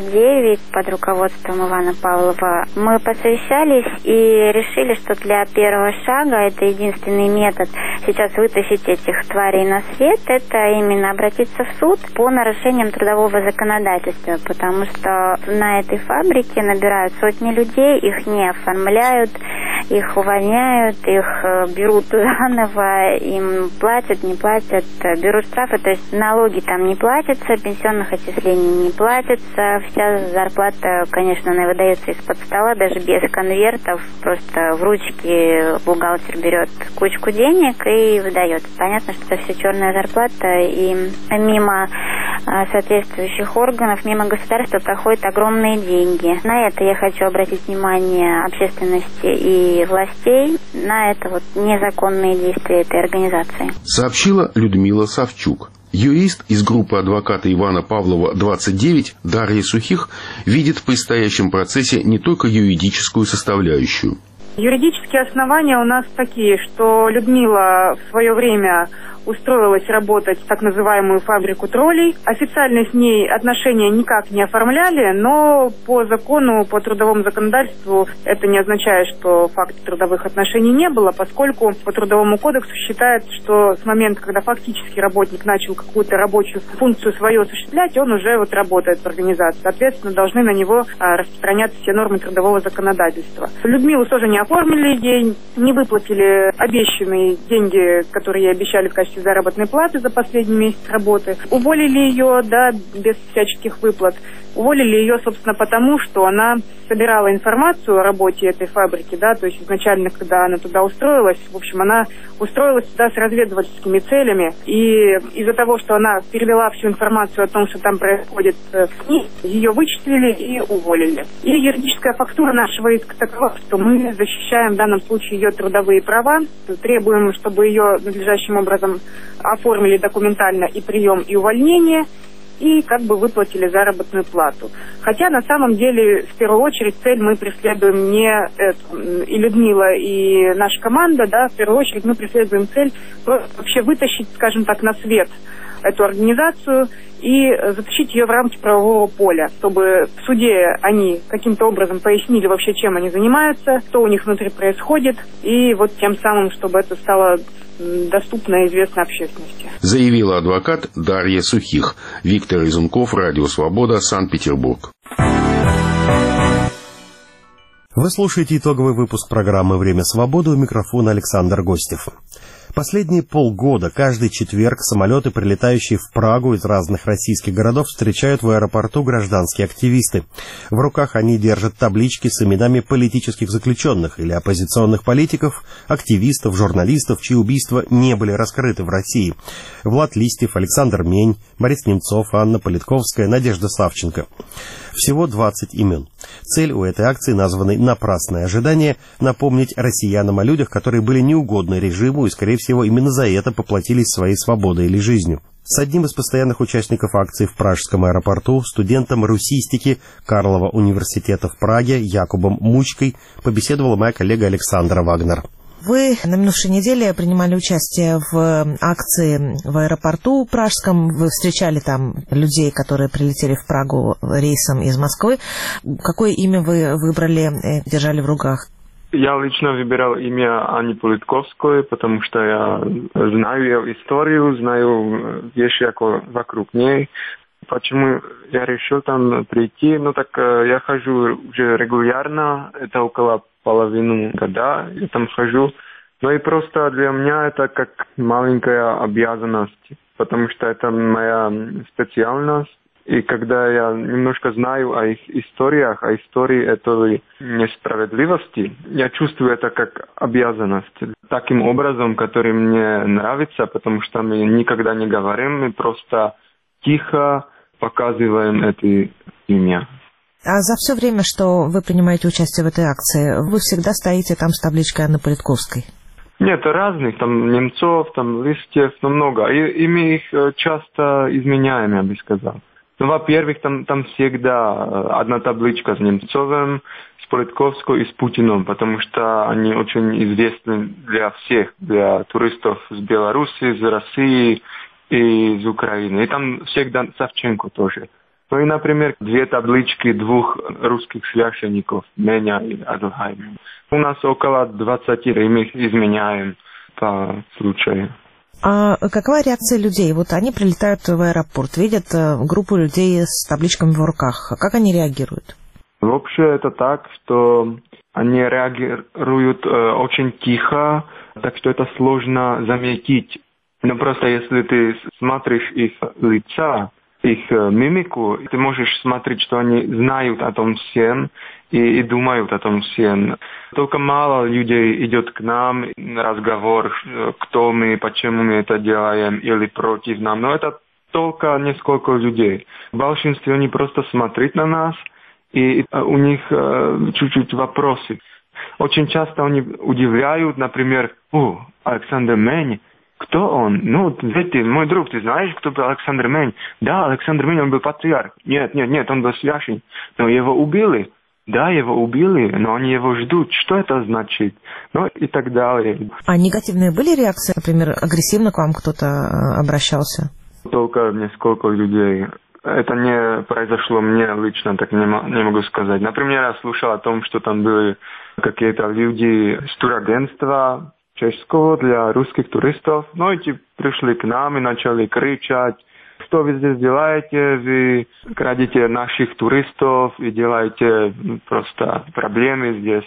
29 под руководством Ивана Павлова, мы посовещались и решили, что для первого шага это единственный метод сейчас вытащить этих тварей на свет, это именно обратиться в суд по нарушениям трудового законодательства, потому что на этой фабрике набирают сотни людей, их не оформляют, их увольняют, их берут заново, им платят, не платят, берут штрафы, то есть налоги там не платятся, пенсионных отчислений не платятся, вся зарплата, конечно, она выдается из-под стола, даже без конвертов, просто в ручке бухгалтер берет кучку денег и выдает. Понятно, что это все черная зарплата, и мимо соответствующих органов, мимо государства проходят огромные деньги. На это я хочу обратить внимание общественности и властей, на это вот незаконные действия этой организации. Сообщила Людмила Савчук. Юрист из группы адвоката Ивана Павлова 29 Дарья Сухих видит в предстоящем процессе не только юридическую составляющую. Юридические основания у нас такие, что Людмила в свое время устроилась работать в так называемую фабрику троллей. Официально с ней отношения никак не оформляли, но по закону, по трудовому законодательству это не означает, что факта трудовых отношений не было, поскольку по Трудовому кодексу считает, что с момента, когда фактически работник начал какую-то рабочую функцию свою осуществлять, он уже вот работает в организации. Соответственно, должны на него распространяться все нормы трудового законодательства. Людмилу тоже не оформили ей, не выплатили обещанные деньги, которые ей обещали в качестве заработной платы за последний месяц работы. Уволили ее, да, без всяческих выплат. Уволили ее, собственно, потому, что она собирала информацию о работе этой фабрики, да, то есть изначально, когда она туда устроилась, в общем, она устроилась туда с разведывательскими целями, и из-за того, что она перевела всю информацию о том, что там происходит, ее вычислили и уволили. И юридическая фактура нашего иска такова, что мы защищаем в данном случае ее трудовые права, требуем, чтобы ее надлежащим образом оформили документально и прием, и увольнение, и как бы выплатили заработную плату. Хотя на самом деле в первую очередь цель мы преследуем не эту, и Людмила, и наша команда, да, в первую очередь мы преследуем цель вообще вытащить, скажем так, на свет эту организацию и затащить ее в рамки правового поля, чтобы в суде они каким-то образом пояснили вообще, чем они занимаются, что у них внутри происходит, и вот тем самым, чтобы это стало доступно и известно общественности. Заявила адвокат Дарья Сухих. Виктор Изунков, Радио Свобода, Санкт-Петербург. Вы слушаете итоговый выпуск программы «Время свободы», у микрофона Александр Гостев. Последние полгода каждый четверг самолеты, прилетающие в Прагу из разных российских городов, встречают в аэропорту гражданские активисты. В руках они держат таблички с именами политических заключенных или оппозиционных политиков, активистов, журналистов, чьи убийства не были раскрыты в России. Влад Листьев, Александр Мень, Борис Немцов, Анна Политковская, Надежда Савченко. Всего 20 имен. Цель у этой акции, названной «Напрасное ожидание», напомнить россиянам о людях, которые были неугодны режиму и, скорее всего, именно за это поплатились своей свободой или жизнью. С одним из постоянных участников акции в Пражском аэропорту, студентом русистики Карлова университета в Праге Якубом Мучкой, побеседовала моя коллега Александра Вагнер. Вы на минувшей неделе принимали участие в акции в аэропорту пражском. Вы встречали там людей, которые прилетели в Прагу рейсом из Москвы. Какое имя вы выбрали, держали в руках? Я лично выбирал имя Анны Политковской, потому что я знаю ее историю, знаю вещи вокруг ней. Почему я решил там прийти? Ну так я хожу уже регулярно, это около половины года, я там хожу. Ну и просто для меня это как маленькая обязанность, потому что это моя специальность. И когда я немножко знаю о их историях, о истории этой несправедливости, я чувствую это как обязанность. Таким образом, который мне нравится, потому что мы никогда не говорим, мы просто тихо показываем это имя. А за все время, что вы принимаете участие в этой акции, вы всегда стоите там с табличкой Анны Политковской? Нет, разных, там Немцов, там Листьев, много. И мы их часто изменяем, я бы сказал. Ну, во-первых, там всегда одна табличка с Немцовым, с Политковской и с Путиным, потому что они очень известны для всех, для туристов с Беларуси, из России и из Украины. И там всегда Савченко тоже. Ну и, например, две таблички двух русских священников, меня и Адлхайма. У нас около 20, и мы их изменяем по случаю. А какова реакция людей? Вот они прилетают в аэропорт, видят группу людей с табличками в руках. Как они реагируют? Вообще это так, что они реагируют очень тихо, так что это сложно заметить. Но просто если ты смотришь их лица, их мимику, ты можешь смотреть, что они знают о том всем и думают о том всем. Только мало людей идет к нам на разговор, кто мы, почему мы это делаем или против нас. Но это только несколько людей. В большинстве они просто смотрят на нас, и у них чуть-чуть вопросы. Очень часто они удивляют, например, Александр Мень. Кто он? Ну, ты, мой друг, ты знаешь, кто был Александр Мень? Да, Александр Мень, он был патриарх. Нет, он был священник. Но его убили. Да, его убили, но они его ждут. Что это значит? Ну, и так далее. А негативные были реакции? Например, агрессивно к вам кто-то обращался? Только несколько людей. Это не произошло мне лично, так не могу сказать. Например, я слушал о том, что там были какие-то люди с турагентства чешского для русских туристов. Ну, эти пришли к нам и начали кричать: что вы здесь делаете? Вы крадете наших туристов и делаете просто проблемы здесь.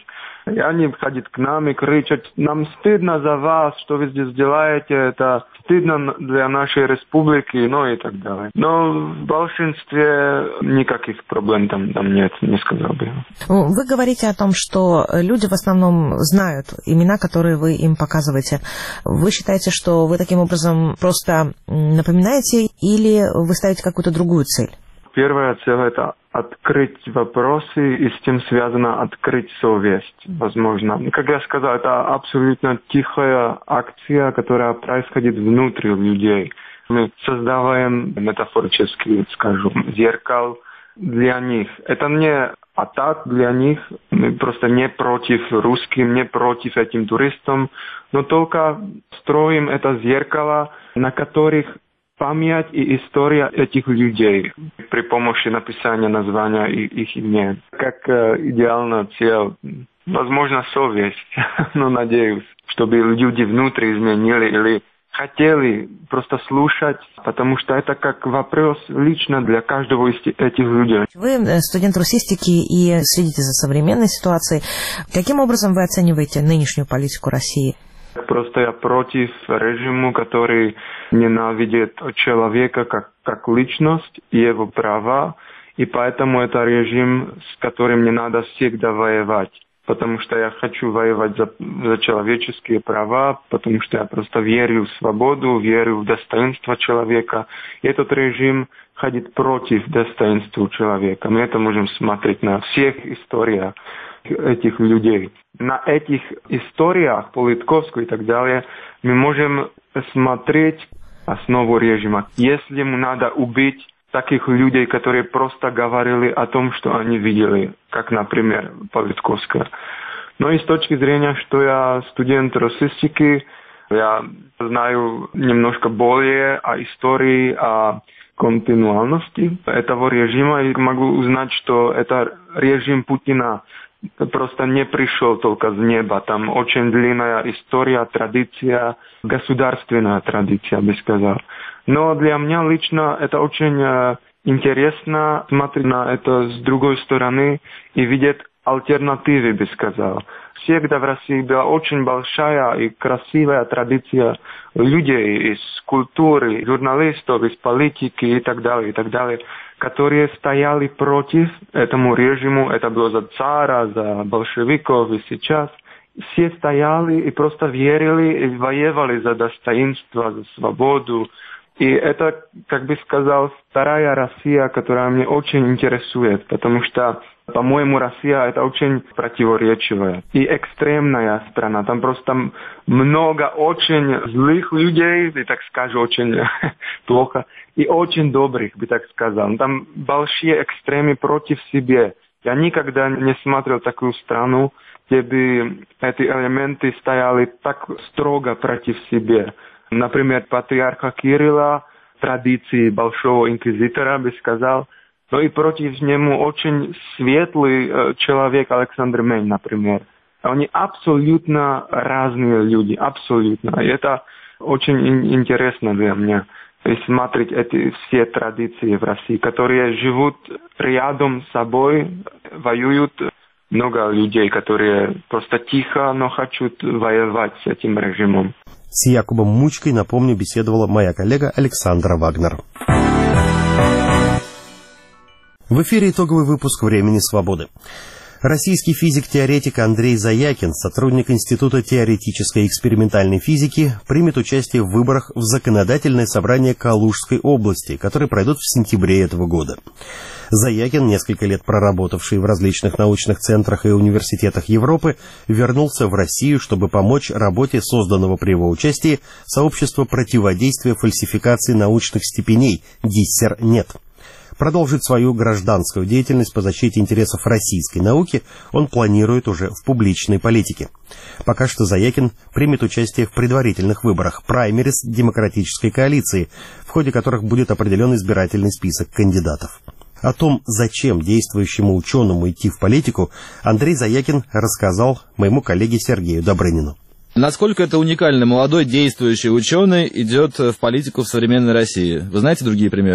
И они ходят к нам и кричат: нам стыдно за вас, что вы здесь делаете, это стыдно для нашей республики, ну и так далее. Но в большинстве никаких проблем там нет, не сказал бы. Вы говорите о том, что люди в основном знают имена, которые вы им показываете. Вы считаете, что вы таким образом просто напоминаете, или вы ставите какую-то другую цель? Первая цель – это открыть вопросы, и с тем связано открыть совесть, возможно. Как я сказал, это абсолютно тихая акция, которая происходит внутри людей. Мы создаваем, метафорически скажем, зеркал для них. Это не атак для них, мы просто не против русским, не против этим туристам, но только строим это зеркало, на которых память и история этих людей при помощи написания названия их имен. Как идеальная цель, возможно, совесть, но надеюсь, чтобы люди внутри изменили или хотели просто слушать, потому что это как вопрос лично для каждого из этих людей. Вы студент русистики и следите за современной ситуацией. Каким образом вы оцениваете нынешнюю политику России? Просто я против режима, который ненавидит человека как личность и его права, и поэтому это режим, с которым не надо всегда воевать. Потому что я хочу воевать за человеческие права, потому что я просто верю в свободу, верю в достоинство человека. И этот режим ходит против достоинства человека. Мы это можем смотреть на всех историях этих людей. На этих историях, Политковскую и так далее, мы можем смотреть основу режима. Если ему надо убить таких людей, которые просто говорили о том, что они видели, как, например, Политковская. Но и с точки зрения, что я студент русистики, я знаю немножко более о истории, о континуальности этого режима, и могу узнать, что это режим Путина просто не пришел только с неба. Там очень длинная история, традиция, государственная традиция, я бы сказал. Но для меня лично это очень интересно смотреть на это с другой стороны и видеть альтернативы, бы сказал. Всегда в России была очень большая и красивая традиция людей из культуры, журналистов, из политики и так далее, которые стояли против этому режиму. Это было за цара, за большевиков и сейчас. Все стояли и просто верили и воевали за достоинство, за свободу. И это, как бы сказал, вторая Россия, которая мне очень интересует, потому что, по-моему, Россия это очень противоречивая и экстремная страна. Там просто много очень злых людей, и так скажу, очень плохо, и очень добрых, бы так сказал. Там большие экстремы против себя. Я никогда не смотрел такую страну, где бы эти элементы стояли так строго против себя. Например, патриарха Кирилла, традиции большого инквизитора, бы сказал, но и против него очень светлый человек Александр Мень, например. Они абсолютно разные люди, абсолютно. И это очень интересно для меня, смотреть эти все традиции в России, которые живут рядом с собой, воюют. Много людей, которые просто тихо, но хотят воевать с этим режимом. С Якубом Мучкой, напомню, беседовала моя коллега Александра Вагнер. В эфире итоговый выпуск «Времени свободы». Российский физик-теоретик Андрей Заякин, сотрудник Института теоретической и экспериментальной физики, примет участие в выборах в Законодательное собрание Калужской области, которые пройдут в сентябре этого года. Заякин, несколько лет проработавший в различных научных центрах и университетах Европы, вернулся в Россию, чтобы помочь работе созданного при его участии сообщества противодействия фальсификации научных степеней «Диссер-нет». Продолжить свою гражданскую деятельность по защите интересов российской науки он планирует уже в публичной политике. Пока что Заякин примет участие в предварительных выборах праймерис демократической коалиции, в ходе которых будет определен избирательный список кандидатов. О том, зачем действующему ученому идти в политику, Андрей Заякин рассказал моему коллеге Сергею Добрынину. Насколько это уникально, молодой действующий ученый идет в политику в современной России? Вы знаете другие примеры?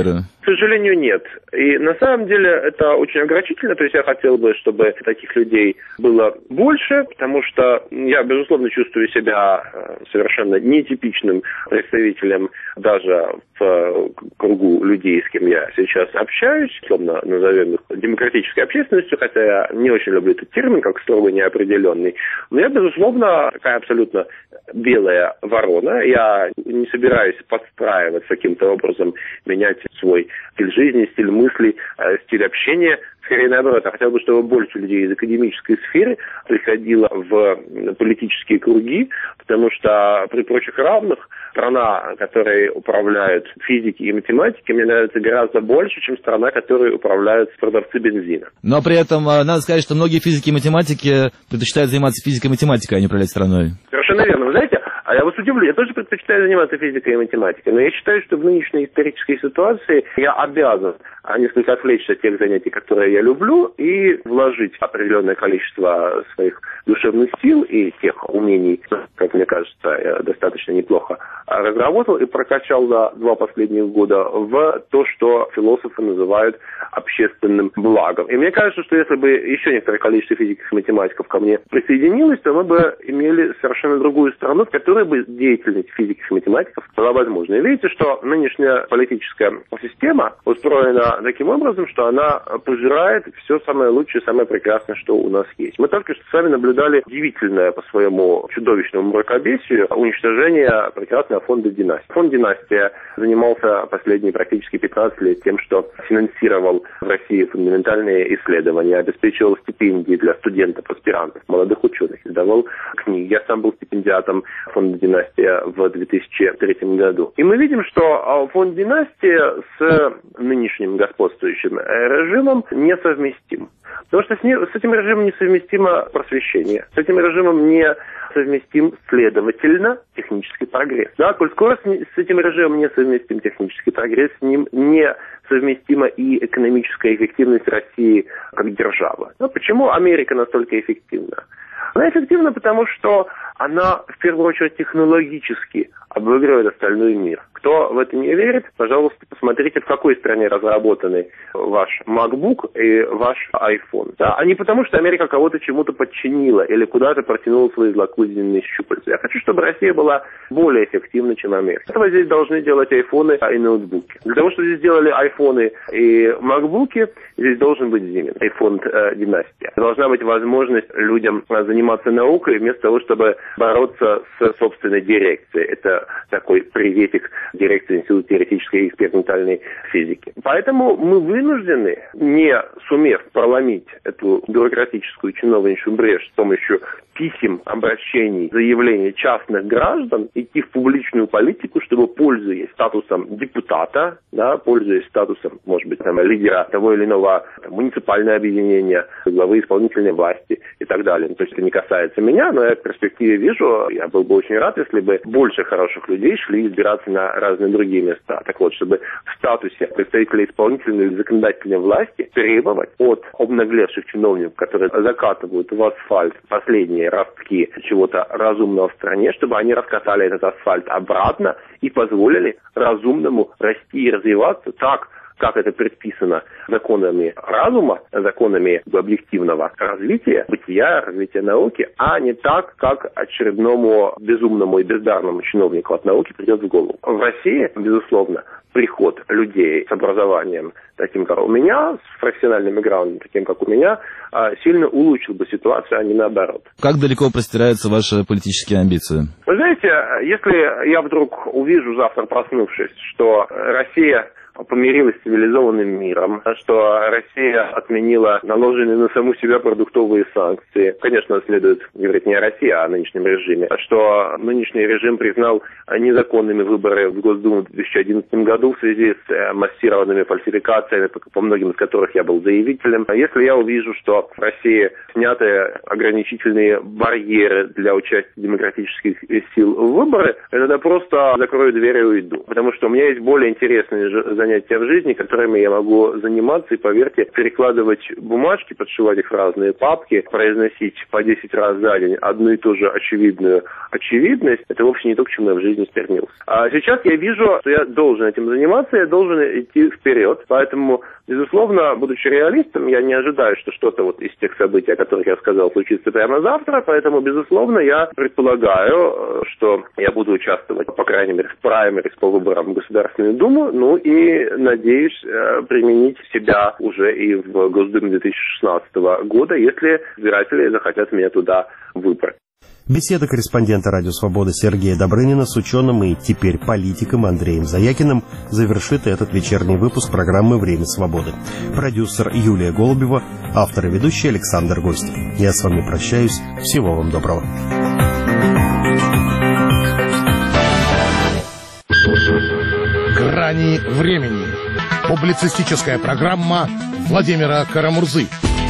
К сожалению, нет. И на самом деле это очень огорчительно. То есть я хотел бы, чтобы таких людей было больше, потому что я, безусловно, чувствую себя совершенно нетипичным представителем даже в кругу людей, с кем я сейчас общаюсь, условно назовем их демократической общественностью, хотя я не очень люблю этот термин, как строго неопределенный. Но я, безусловно, такая абсолютно белая ворона. Я не собираюсь подстраиваться каким-то образом, менять свой стиль жизни, стиль мыслей, стиль общения. Скорее наоборот, я хотел бы, чтобы больше людей из академической сферы приходило в политические круги, потому что при прочих равных страна, которой управляют физики и математики, мне нравится гораздо больше, чем страна, которой управляют продавцы бензина. Но при этом надо сказать, что многие физики и математики предпочитают заниматься физикой и математикой, а не управлять страной. Совершенно верно. Вы знаете, а я вас удивлю, я тоже предпочитаю заниматься физикой и математикой, но я считаю, что в нынешней исторической ситуации я обязан несколько отвлечься от тех занятий, которые я люблю, и вложить определенное количество своих душевных сил и тех умений, как мне кажется, я достаточно неплохо разработал и прокачал за 2 последних года в то, что философы называют общественным благом. И мне кажется, что если бы еще некоторое количество физиков и математиков ко мне присоединилось, то мы бы имели совершенно другую страну, в которой бы деятельность физиков и математиков была возможна. И видите, что нынешняя политическая система устроена таким образом, что она пожирает все самое лучшее, самое прекрасное, что у нас есть. Мы только что с вами наблюдали удивительное по своему чудовищному мракобесию уничтожение прекрасного фонда «Династия». Фонд «Династия» занимался последние практически 15 лет тем, что финансировал в России фундаментальные исследования, обеспечивал стипендии для студентов, аспирантов, молодых ученых, издавал книги. Я сам был стипендиатом фонда «Династия» в 2003 году. И мы видим, что фонд «Династия» с нынешним господствующим режимом несовместим. Потому что с этим режимом несовместимо просвещение. С этим режимом несовместим, следовательно, технический прогресс. Да, коль скоро с этим режимом несовместим технический прогресс, с ним несовместима и экономическая эффективность России как державы. Но почему Америка настолько эффективна? Она эффективна, потому что она, в первую очередь, технологически обыгрывает остальной мир. Кто в это не верит, пожалуйста, посмотрите, в какой стране разработаны ваш MacBook и ваш iPhone. Да? А не потому, что Америка кого-то чему-то подчинила или куда-то протянула свои злокозненные щупальца. Я хочу, чтобы Россия была более эффективна, чем Америка. Этого здесь должны делать айфоны и ноутбуки. Для того, чтобы здесь делали айфоны и макбуки, здесь должен быть Siemens, и фонд «Династия». Должна быть возможность людям заниматься наукой вместо того, чтобы бороться с собственной дирекцией. Это такой приветик дирекции Института теоретической и экспериментальной физики. Поэтому мы вынуждены, не сумев проломить эту бюрократическую чиновничью брешь с помощью писем, обращений, заявлений частных граждан, идти в публичную политику, чтобы, пользуясь статусом депутата, да, пользуясь статусом, может быть, лидера того или иного муниципального объединения, главы исполнительной власти и так далее. То есть это не касается меня, но я в перспективе вижу, я был бы очень рад, если бы больше хороших людей шли избираться на разные другие места. Так вот, чтобы в статусе представителей исполнительной или законодательной власти требовать от обнаглевших чиновников, которые закатывают в асфальт последние ростки чего-то разумного в стране, чтобы они раскатали этот асфальт обратно и позволили разумному расти и развиваться так, как это предписано законами разума, законами объективного развития, бытия, развития науки, а не так, как очередному безумному и бездарному чиновнику от науки придет в голову. В России, безусловно, приход людей с образованием, таким как у меня, с профессиональным бэкграундом, таким как у меня, сильно улучшил бы ситуацию, а не наоборот. Как далеко простираются ваши политические амбиции? Вы знаете, если я вдруг увижу завтра, проснувшись, что Россия помирилась с цивилизованным миром, что Россия отменила наложенные на саму себя продуктовые санкции. Конечно, следует говорить не о России, а о нынешнем режиме. Что нынешний режим признал незаконными выборы в Госдуму в 2011 году в связи с массированными фальсификациями, по многим из которых я был заявителем. Если я увижу, что в России сняты ограничительные барьеры для участия демократических сил в выборы, я тогда просто закрою дверь и уйду. Потому что у меня есть более интересные занятия в жизни, которыми я могу заниматься и, поверьте, перекладывать бумажки, подшивать их в разные папки, произносить по 10 раз за день одну и ту же очевидную очевидность, это вовсе не то, к чему я в жизни стремился. А сейчас я вижу, что я должен этим заниматься, я должен идти вперед, поэтому, безусловно, будучи реалистом, я не ожидаю, что что-то вот из тех событий, о которых я сказал, случится прямо завтра, поэтому, безусловно, я предполагаю, что я буду участвовать, по крайней мере, в праймерис по выборам в Государственную Думу, ну и надеюсь применить себя уже и в Госдуме 2016 года, если избиратели захотят меня туда выбрать. Беседа корреспондента «Радио Свобода» Сергея Добрынина с ученым и теперь политиком Андреем Заякиным завершит этот вечерний выпуск программы «Время свободы». Продюсер Юлия Голубева, автор и ведущий Александр Гостев. Я с вами прощаюсь. Всего вам доброго. «Грани времени». Публицистическая программа Владимира Карамурзы.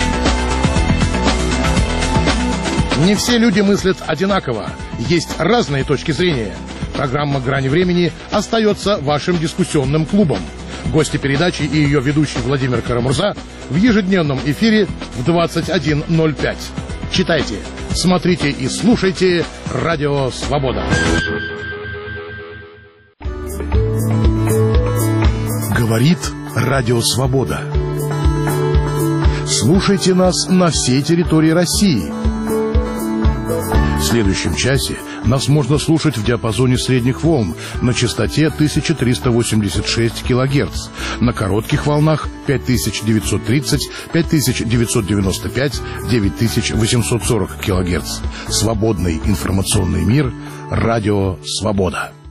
Не все люди мыслят одинаково. Есть разные точки зрения. Программа «Грани времени» остается вашим дискуссионным клубом. Гости передачи и ее ведущий Владимир Карамурза в ежедневном эфире в 21:05. Читайте, смотрите и слушайте «Радио Свобода». Говорит Радио Свобода. Слушайте нас на всей территории России. В следующем часе нас можно слушать в диапазоне средних волн на частоте 1386 кГц, на коротких волнах 5930, 5995, 9840 кГц. Свободный информационный мир. Радио Свобода.